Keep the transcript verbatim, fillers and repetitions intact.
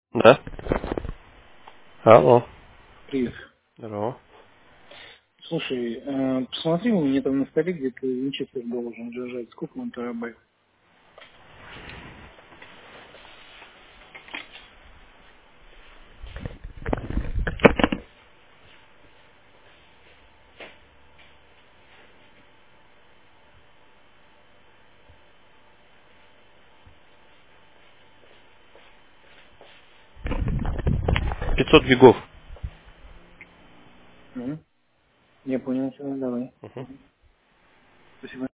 Да? Алло. Привет. Здорово. Слушай, э, посмотри, у меня там на столе где-то винчестер должен лежать. Сколько он терабайт? пятьсот гигов. Мгм. Я понял, все, давай. Мгм. Спасибо.